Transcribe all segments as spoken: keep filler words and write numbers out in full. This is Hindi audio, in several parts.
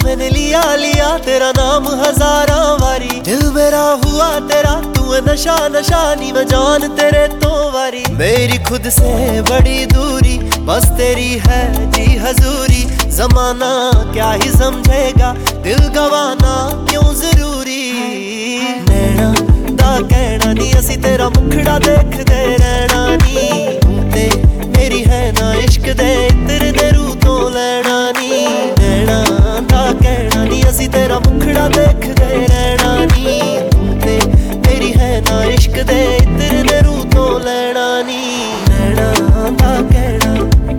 मैंने लिया लिया तेरा नाम हजारा वारी। दिल मेरा हुआ तेरा तू नशा नशा नी मैं जान तेरे तो वारी। मेरी खुद से बड़ी दूरी बस तेरी है जी हजूरी। जमाना क्या ही समझेगा दिल गवाना क्यों जरूरी। नैना दा कहना नी असी तेरा मुखड़ा देखदे रहना नी। ते मेरी है ना इश्क दे इत्र दे रू तो लेना नी। नैना दा कहना नी असी तेरा मुखड़ा देखदे रहना नी। ते मेरी है ना इश्क दे इत्र दे रू तो लेना नी। नैना दा कहना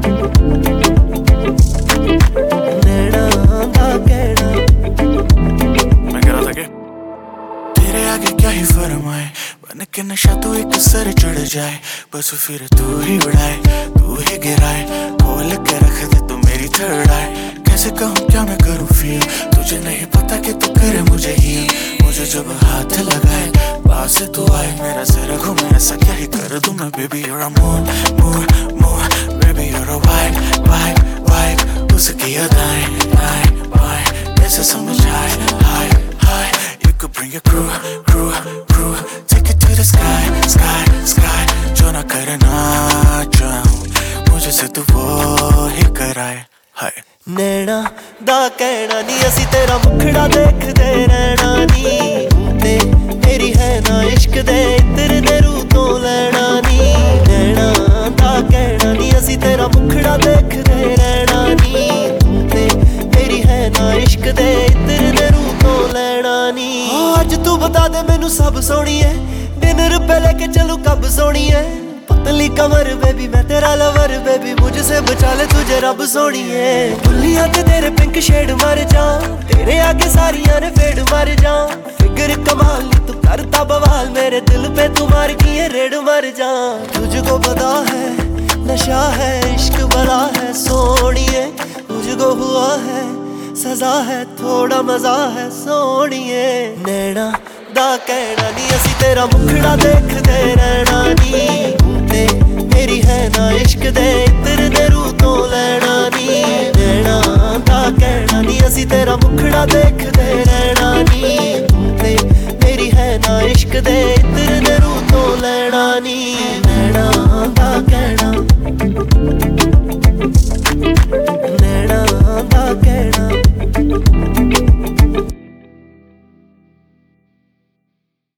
नैना दा कहना। मैं कह रहा था कि तेरे आगे क्या ही फरमाए बन के नशा तू एक सर चढ़ जाए। बस फिर तू ही उड़ाए तू ही गिराए खोल के रख दे तू मेरी थर्ड आए। कैसे कहूँ क्या मैं करूँ फील तुझे नहीं पता कि तू करे मुझे ही। मुझे जब हाथ लगाए पास तू आए मेरा सर घूमे ऐसा क्या ही कर दूँ मैं। Baby you're a moon moon moon baby you're a vibe vibe vibe उसकी अदाएं दाएं बाएं कैसे समझ आए हाय हाय। You could bring your crew crew crew take it to the sky sky sky जो ना करना चाहूँ मुझे से तू वो ही कराए हाय। नैना दा कहना नी असी तेरा मुखड़ा देखदे रहना नी। ते मेरी है ना इश्क दे इत्र दे रू तो लेना नी। नैना दा कहना नी असी तेरा मुखड़ा देखदे रहना नी। ते मेरी है ना इश्क दे इत्र दे रू तो लेना नी। अज तू बता दे मैनू सब सोनी है डिनर पे लेके चलू कब सोनी है। पतली कमर बेबी मैं तेरा लवर बेबी मुझसे बचा ले तुझे रब सोनी है। दुनिया ते तेरे पिंक शेड मर जा तेरे आगे सारियां ने फेड मर जा। फिगर कमाल नी तू करता बवाल मेरे दिल पे तू मार की रेड मर जा। तुझको पता है नशा है इश्क बड़ा है सोनिए। मुझको हुआ है सजा है थोड़ा मजा है सोनिए। नैना दा कहना नी असी तेरा मुखड़ा देखदे रहना नी। ते मेरी है ना इश्क दे इत्र दे रू तो लेना नी। नैना दा कहना नी असी तेरा मुखड़ा देखदे रहना नी। ते मेरी है ना इश्क दे इत्र दे रू तो लेना नी।